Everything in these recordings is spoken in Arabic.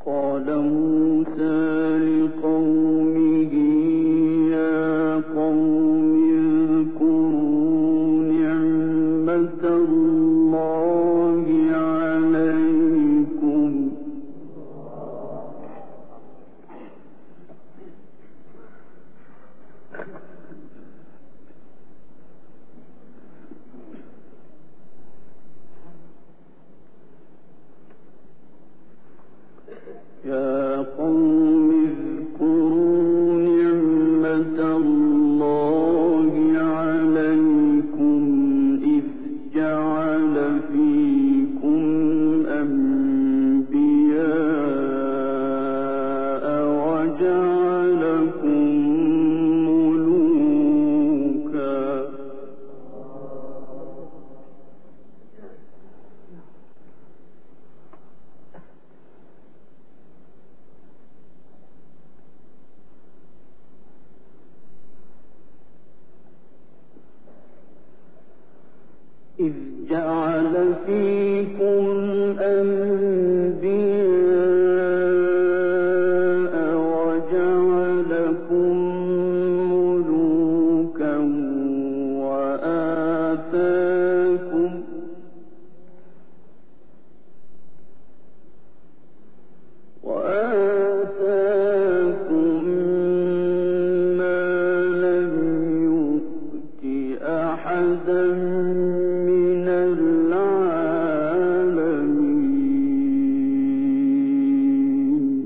قال موسى لقومه يا قوم اذكروا نعمة الله عليكم يا قوم اذكروا نعمة الله عليكم إذ جعل فيكم أنبياء وجعلكم ملوكا إذ جعل فيكم أنبياء وجعلكم ملوكا وآتاكم ما لم يؤت أحدا من العالمين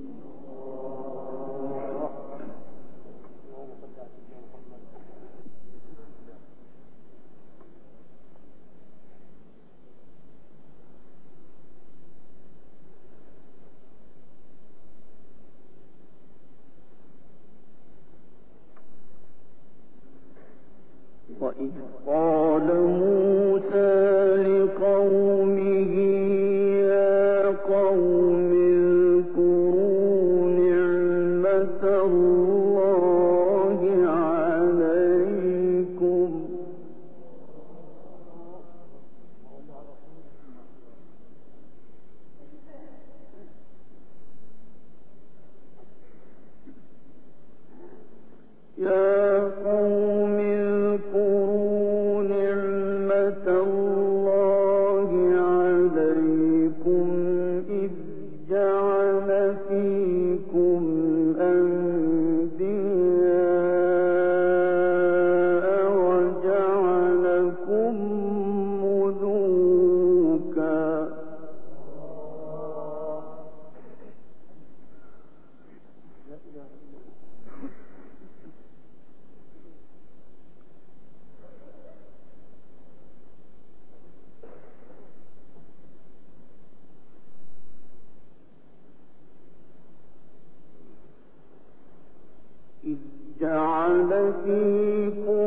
وإذ قال موسى لقومه يا قوم اذكروا نعمة الله عليكم يا قوم اذكروا نعمة الله عليكم إذ جعل فيكم أنبياء وجعلكم ملوكا إذ جعل فيكم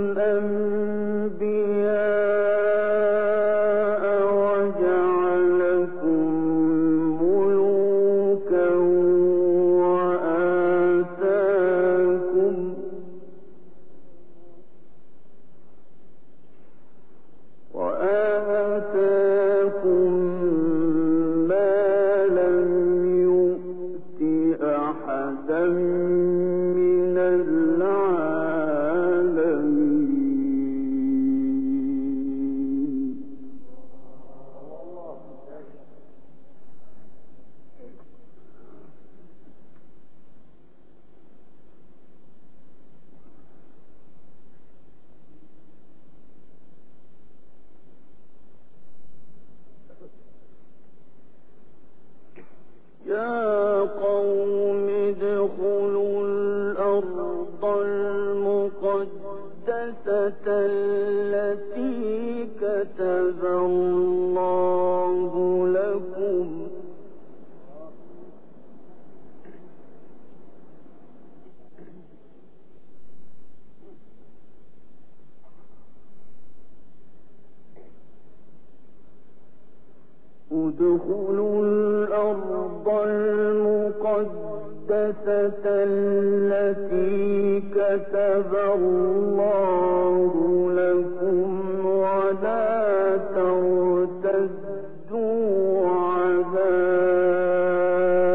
أنبياء وجعلكم ملوكا وآتاكم ما لم يؤت أحدا من العالمين يا قوم ادخلوا الأرض المقدسة التي كتب الله لكم ادخلوا الأرض المقدسة التي كتب الله لكم ولا ترتدوا على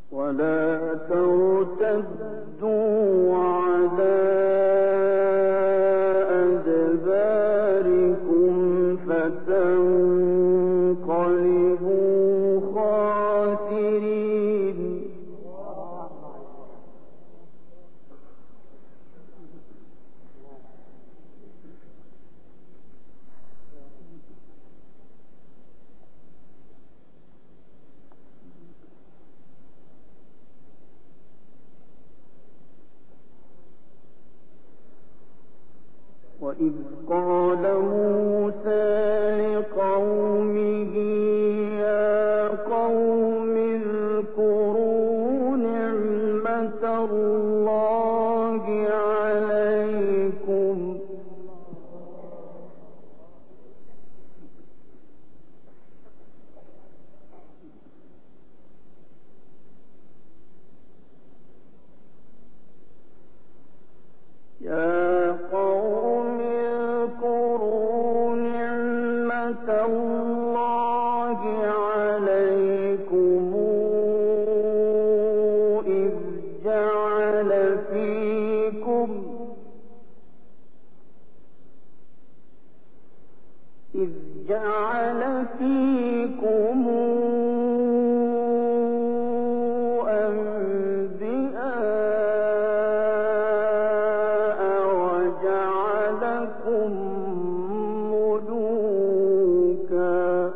ولا ترتدوا على أدباركم فتنقلبوا خاسرين. وإذ قال موسى لقومه يا قوم اذكروا نعمة الله عليكم إذ جعل فيكم أنبياء وجعلكم ملوكا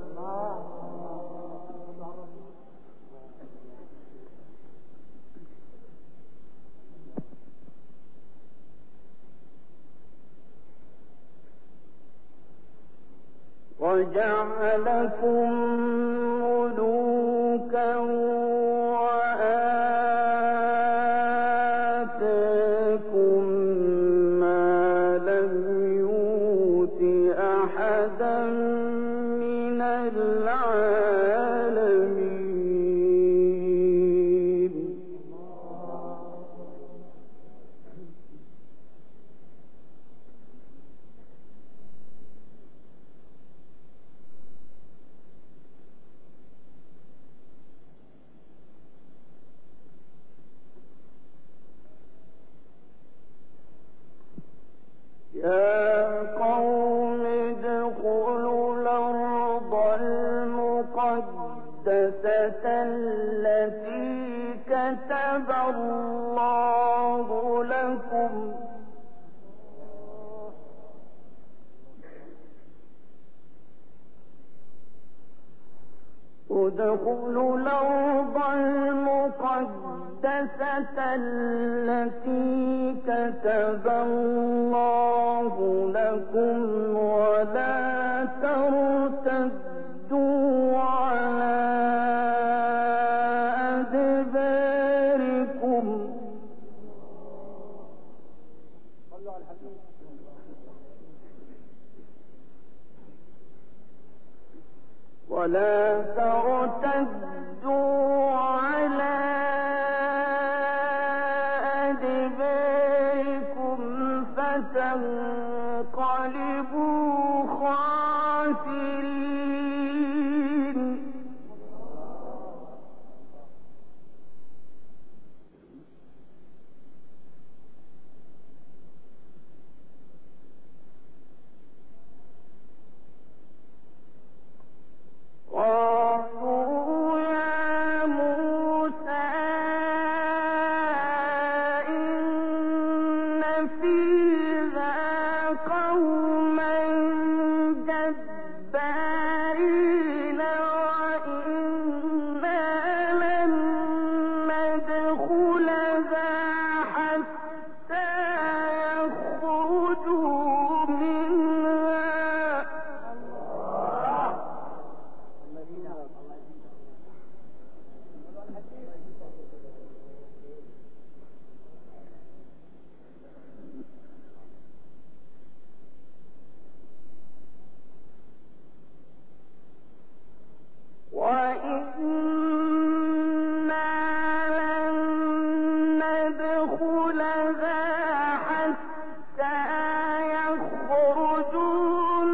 وآتاكم ما لم يؤت أحدا من العالمين. يا قوم ادخلوا الأرض المقدسة التي كتب الله لكم ادخلوا الأرض المقدسة التي كتب الله لكم ولا ترتدوا على أدباركم ولا ترتدوا على أدباركم فتنقلبوا خاسرين. قالوا يا موسى إن فيها قوما جبارين وإنا لن ندخلها حتى يخرجوا منها وإنا لن ندخلها حتى يخرجوا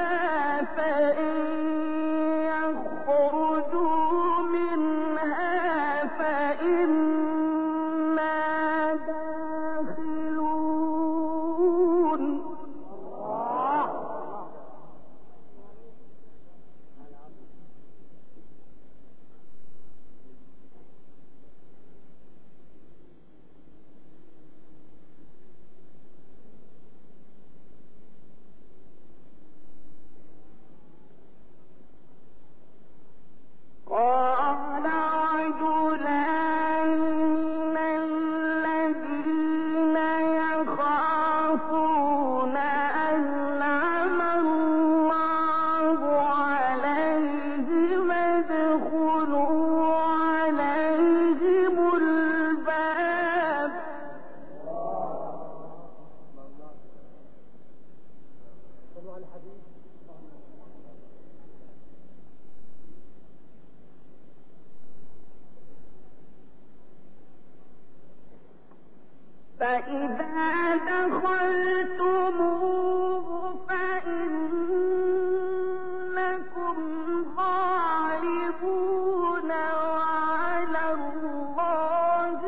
منها فإن يخرجوا منها فإذا دخلتموه فإنكم غالبون وعلى الله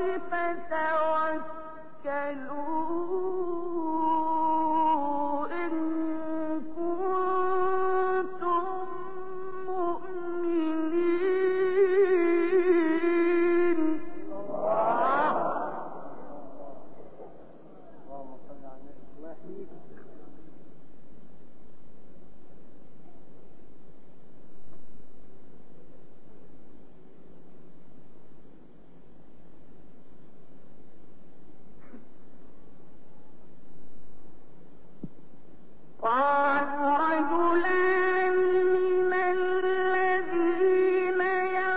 فتوكلوا إن كنتم مؤمنين. قال رجلان من الذين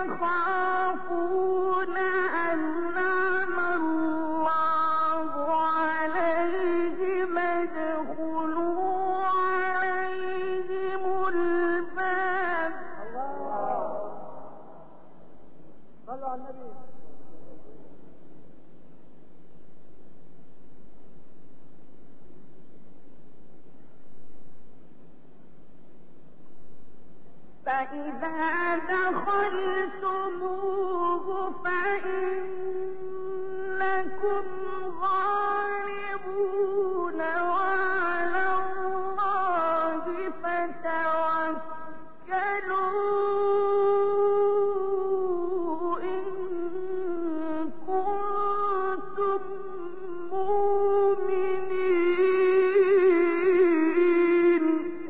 يخافون أنعم الله عليهم ادخلوا عليهم الباب. صلوا على النبي. فإذا دخلتموه فإنكم غالبون وعلى الله فتوكلوا إن كنتم مؤمنين.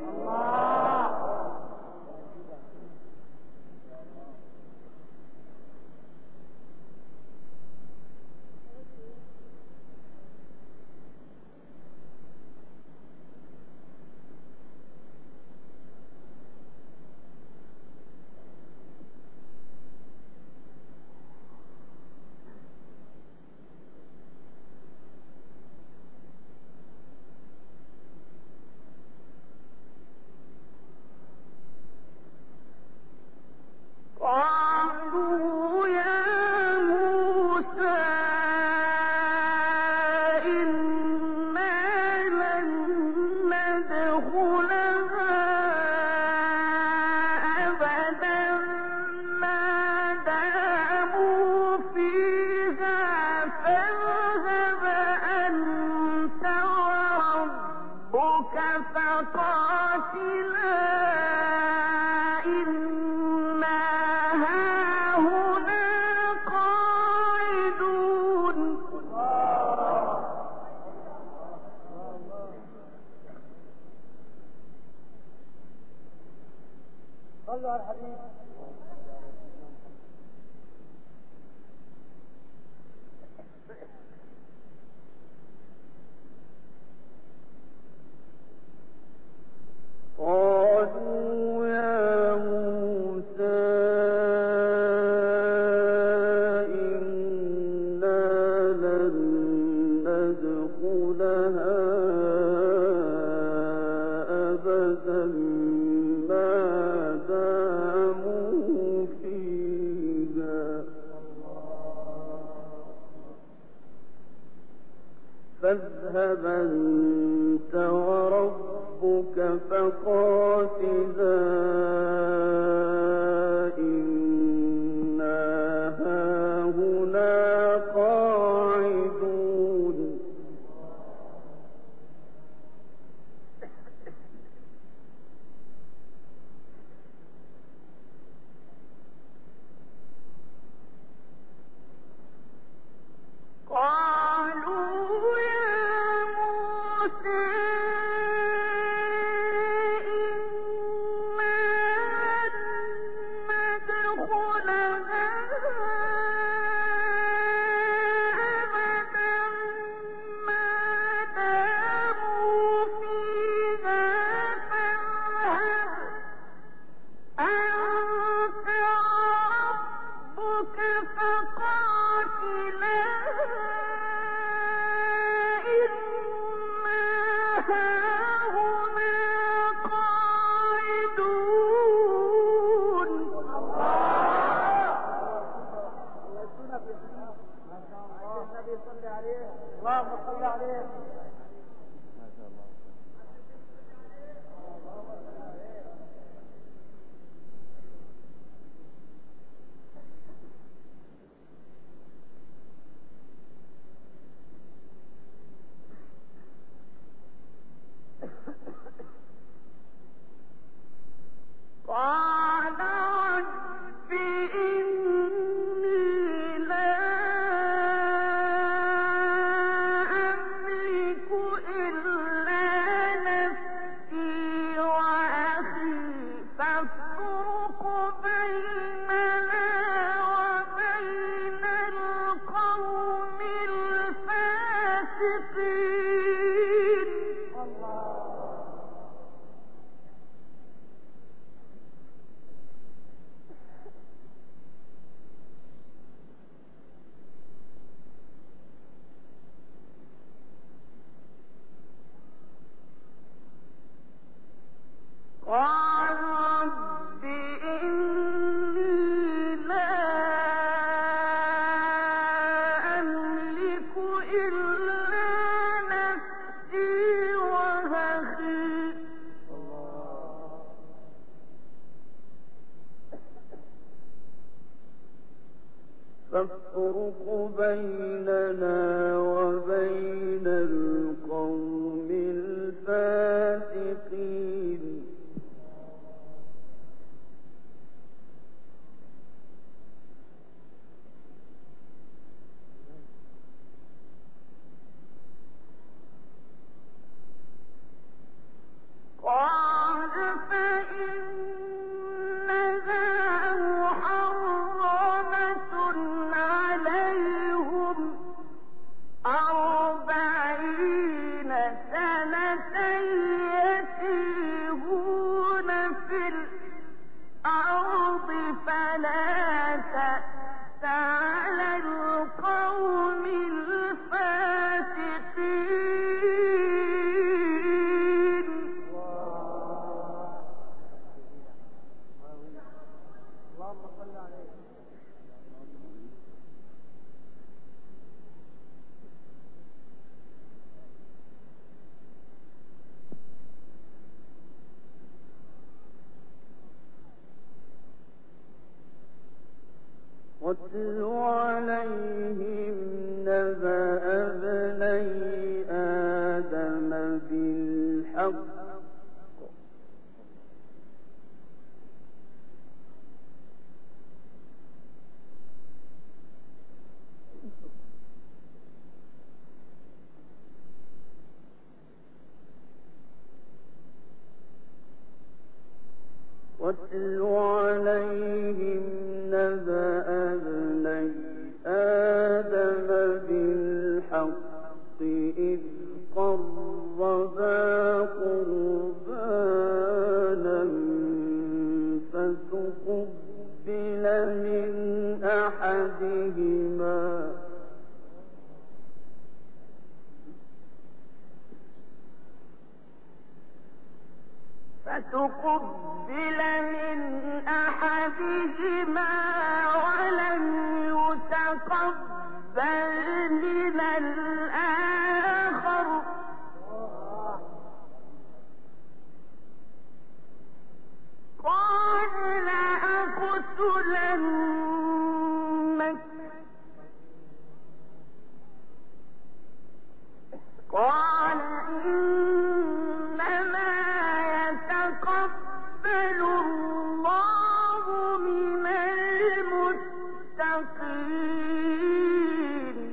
قالوا يا موسى إنا لن ندخلها أبدا ما داموا فيها فاذهب أنت وربك فقاتلا صلوا على الحبيب. قالوا يا موسى إنا لن ندخلها أبدا ما داموا فيها فاذهب أنت وربك فقاتلا إنا هاهنا قاعدون. قالوا يا موسى فقاتلا إنا قال رب إني لا أملك إلا نفسي وأخي فافرق بيننا وبين القوم الفاسقين قال فإنها محرمة عليهم 40 سنة يتيهون في الأرض فلا تأس على القوم الفاسقين اللهم صل عليه. واتل عليهم نبأ ابني آدم بالحق واتل عليهم نبأ ابني آدم بالحق إذ قربا قربانا فتقبل من أحدهما ولم يتقبل من الآخر قال لأقتلنك قال إنما يتقبل الله من المتقين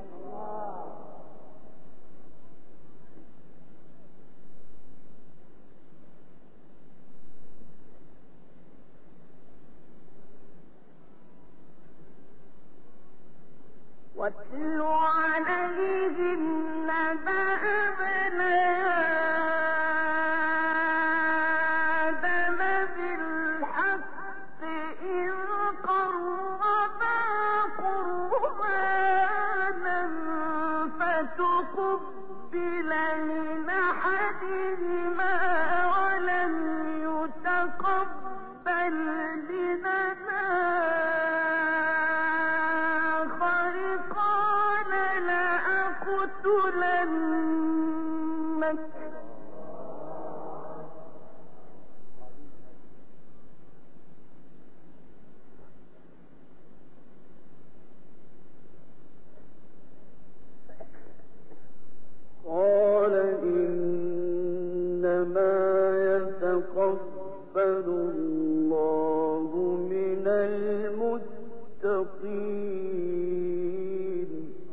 واتل عليهم نبأ ابني آدم بالحق إذ قربا قربانا فتقبل من أحدهما ولم يتقبل من الآخر قال لأقتلنك قال إنما يتقبل الله من المتقين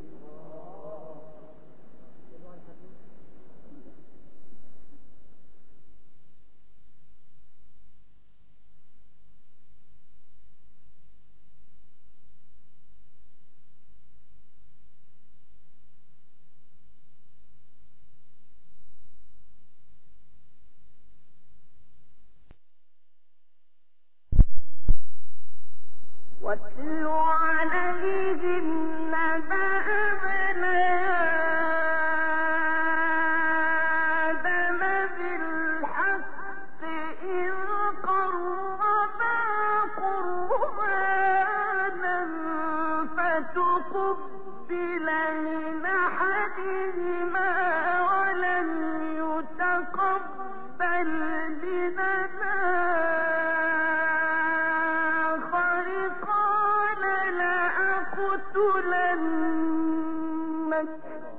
واتل عليهم نبأ ابني آدم بالحق إذ الآخر قال لأقتلنك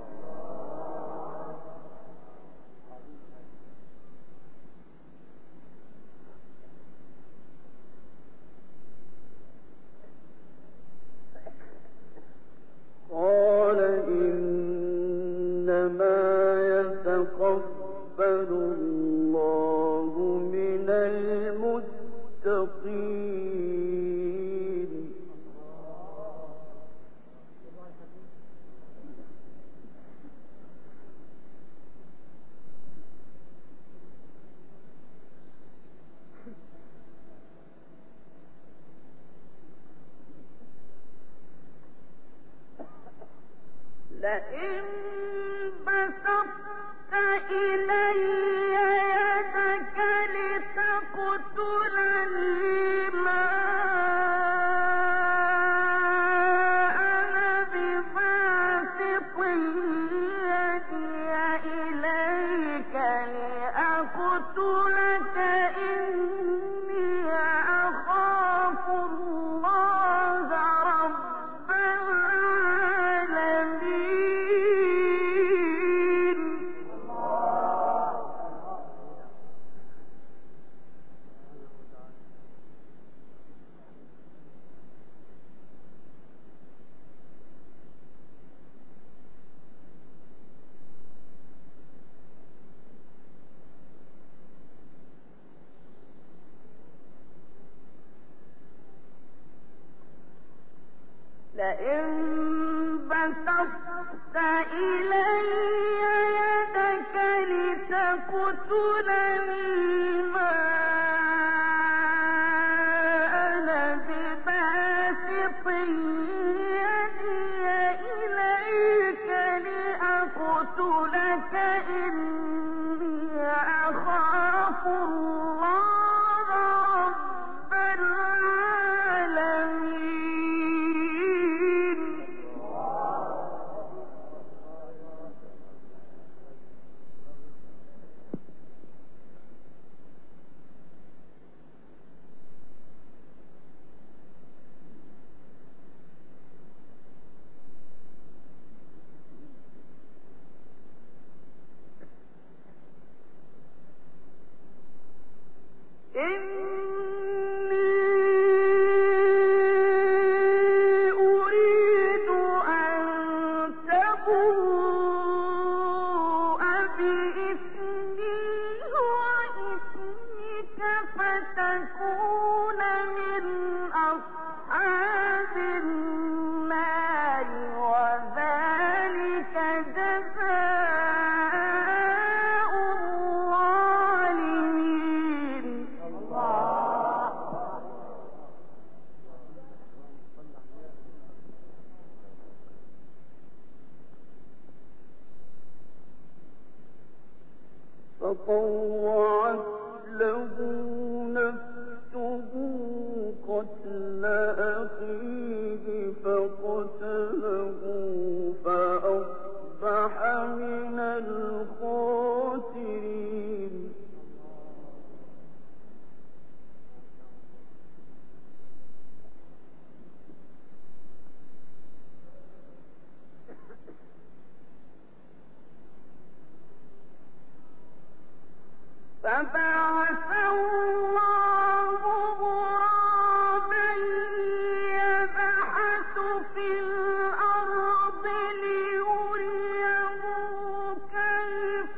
قال إنما يتقبل الله من المتقين لئن بسطت إلي يدك لتقتلني ما أنا بباسط يدي إليك لأقتلك إني أخاف الله رب العالمين لئن بسطت إلي يدك لتقتلني ما أنا بباسط يدي إليك لأقتلك إني أخاف الله رب العالمين أريد أن تبوء بإثمي وإثمك فتكون من أصحاب النار وذلك جزاء الظالمين فطوعت له نفسه قتل أخيه فقتله فأصبح من الخاسرين فبعث الله غرابا يبحث في الأرض ليريه كيف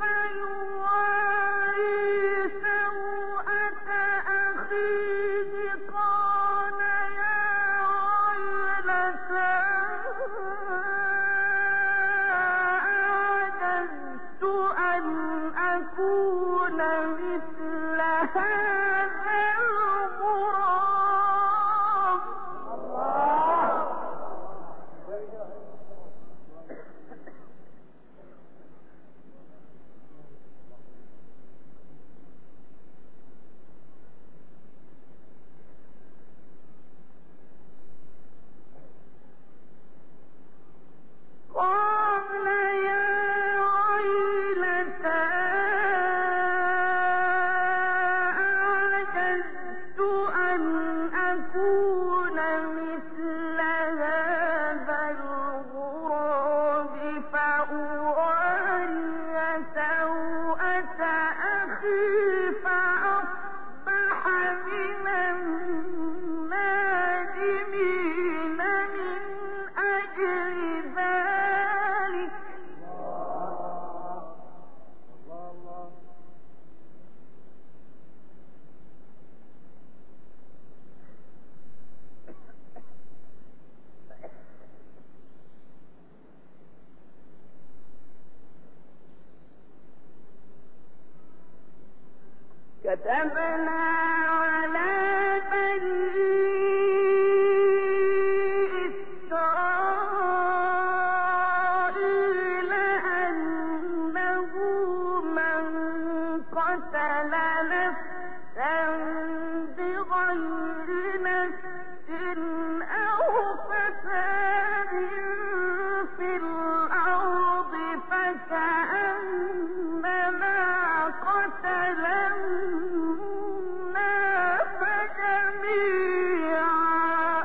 يواري سوءة أخيه قال يا ويلتى أعجزت أن أكون مثل هذا أخي فأصبح من النادمين من أجل ذلك الله كتبنا على بني إسرائيل أنه من قتل نفسا بغير نفس أو فساد في الأرض فكأنما قتل الناس جميعا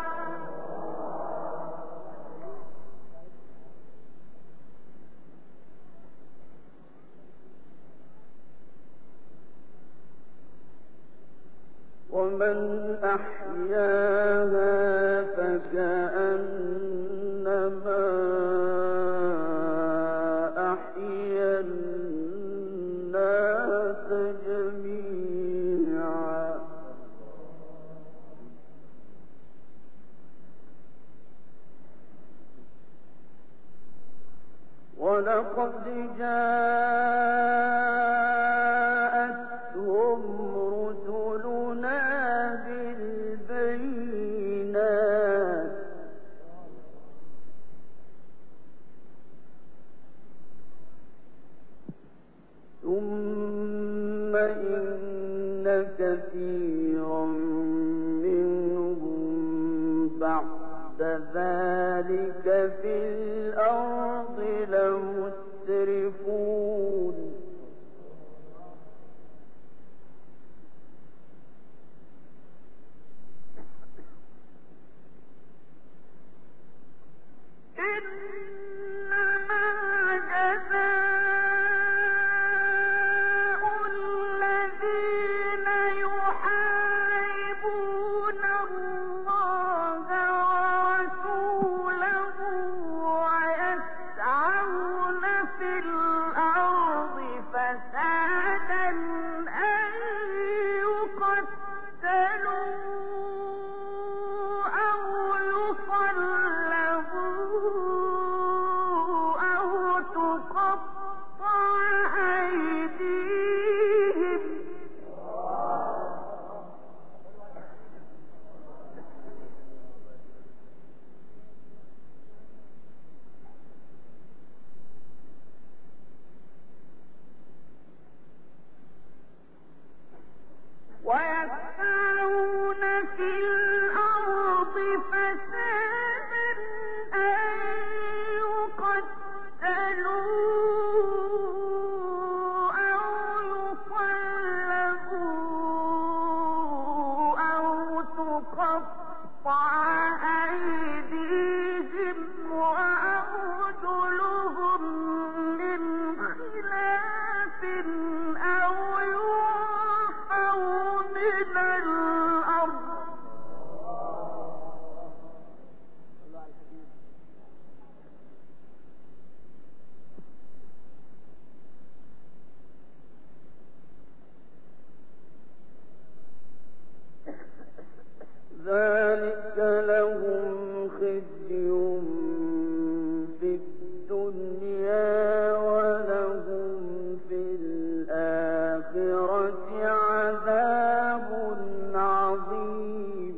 ومن أحياها فكأنما أحيا الناس جميعا ولقد جاءتهم رسلنا بالبينات ثم إن كثيرا منهم بعد ذلك في الأرض لمسرفون إنما جزاء الذين يحاربون الله ورسوله ويسعون في الأرض فسادا أن يقتلوا أو يصلبوا أو تقطع أيديهم ويسعون في الأرض فسادا أن يقتلوا أو يصلبوا أو تقطع أيديهم وأرجلهم من خلاف أو ينفوا من الأرض ذلك لهم خزي في الدنيا ولهم في الآخرة عذاب عظيم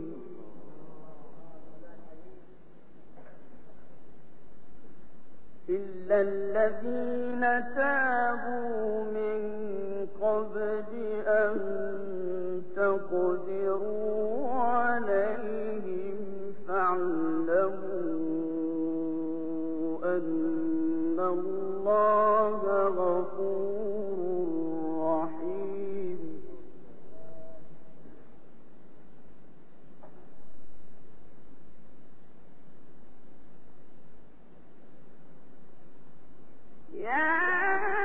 إلا الذين تابوا من قبل أن تقدروا عليهم فاعلموا أن الله غفور رحيم يا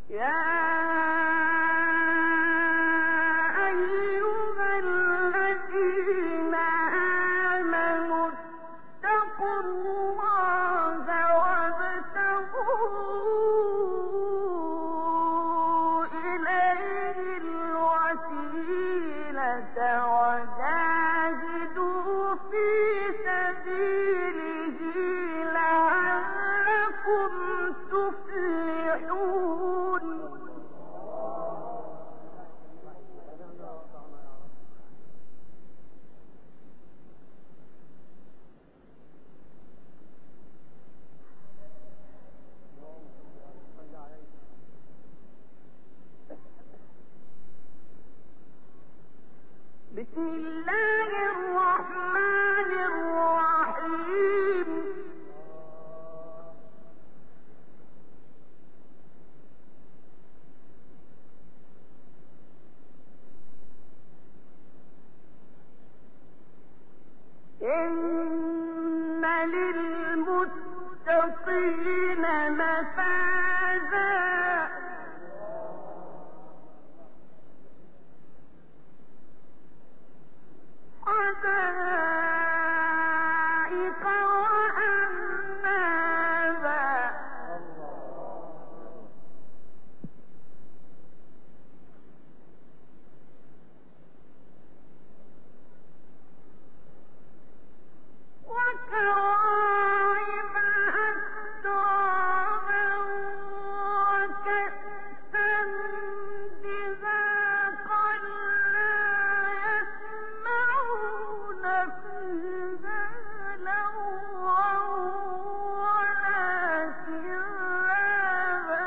بسم الله الرحمن الرحيم. إن للمتقين مفازا حدائق وأعنابا وكواعب أترابا وكأسا دهاقا لا يسمعون فيها لغوا ولا كذابا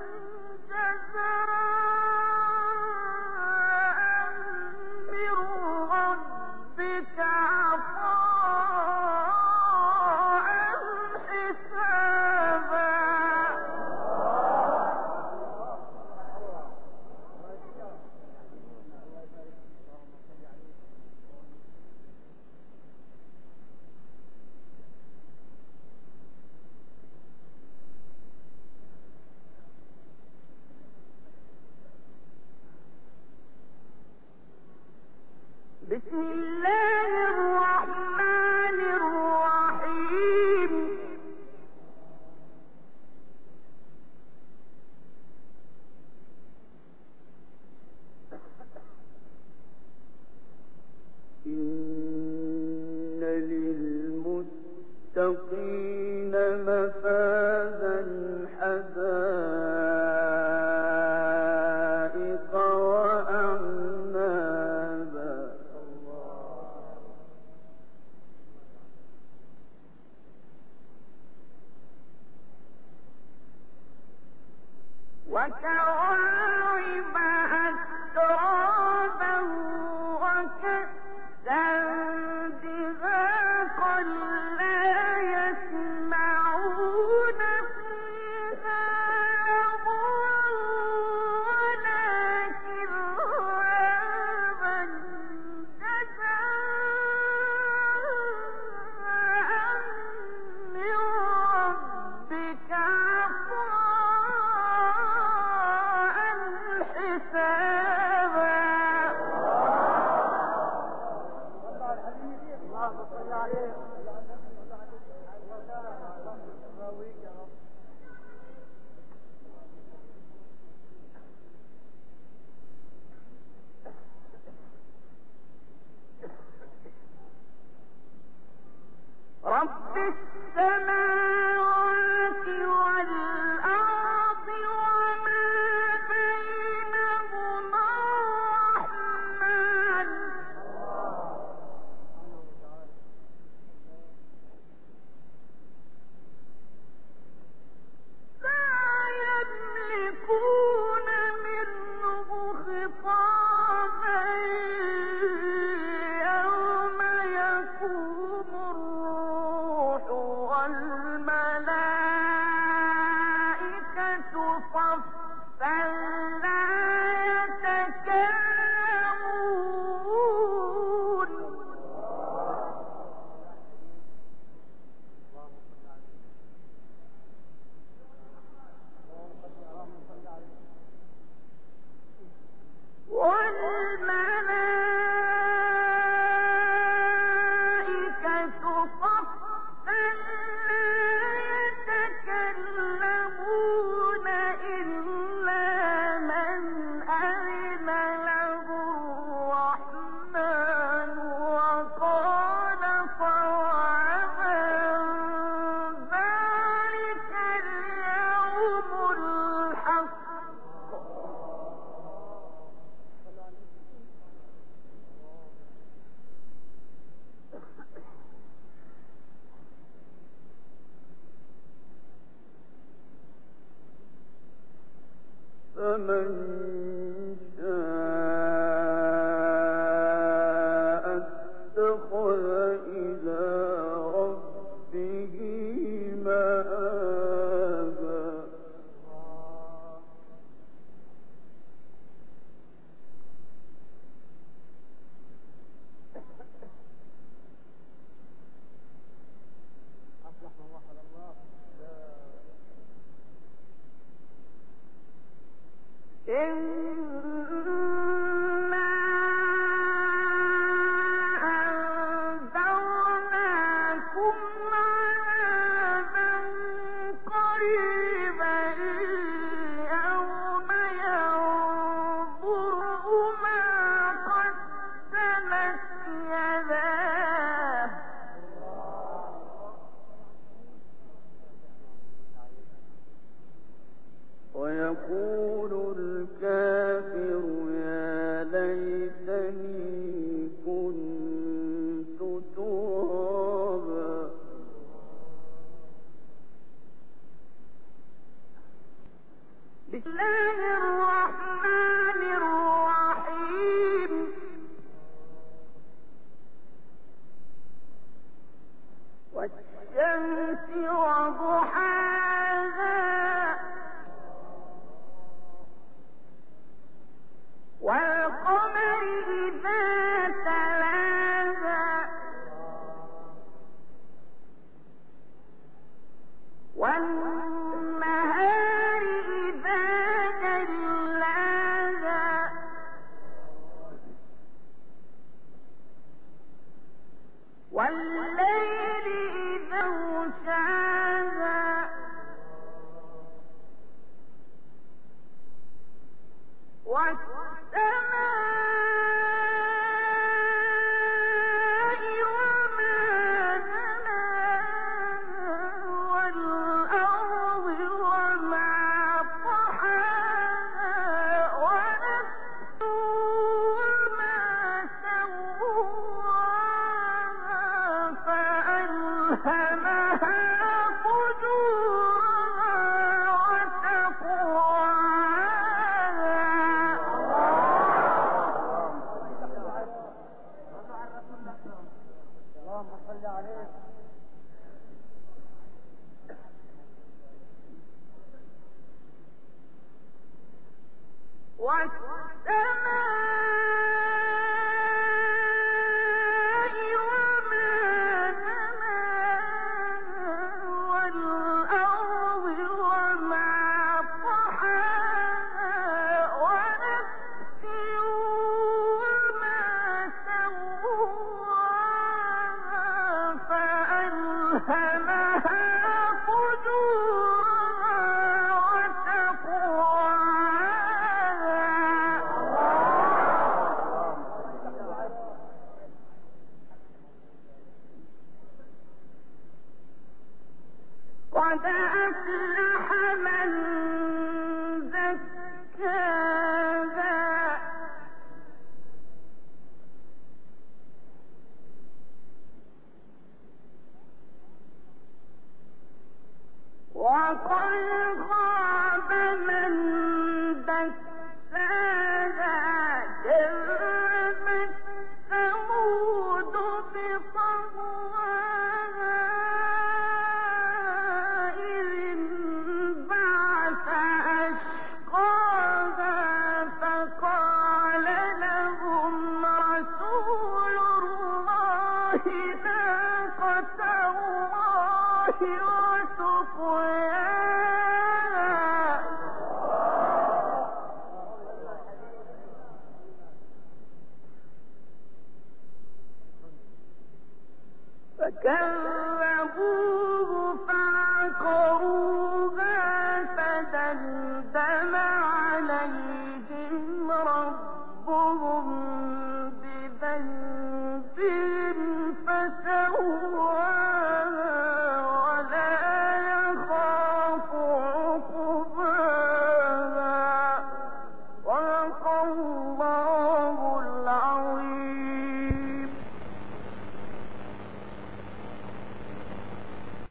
جزاء من ربك عطاء حسابا. بسم الله الرحمن الرحيم. إن للمتقين مفازا حدائق وأعنابا وكواعب أترابا وكأسا دهاقا لا يسمعون فيها لغوا ولا كذابا جزاء من ربك عطاء حسابا. اللهم صل عليه. رب السماوات والأرض وما بينهما الرحمن لا يملكون منه خطابا يوم يقوم الروح والملائكة فمن شاء اتخذ إلى ربه مآبا أصلح من وحد الله. إنا أنذرناكم عذابا قريبا يوم ينظر ما قدمت يداه ويقول الكافر يا ليتني كنت ترابا بسم الله الرحمن الرحيم والشمس وضحاها والقمر إذا تلاها والنهار إذا جلاها والليل إذا يغشاها والسماء وما بناها والأرض وما طحاها ونفس وما سواها فألهمها فجورها وتقواها اللهم صل عليه. والسماء وما بناها والأرض وما طحاها ونفس وما سواها فألهمها فجورها وتقواها قد أفلح من زكاها وقد خاب من دساها كذبت ثمود بطغواها إذ انبعث أشقاها فقال لهم رسول الله ناقة الله وسقياها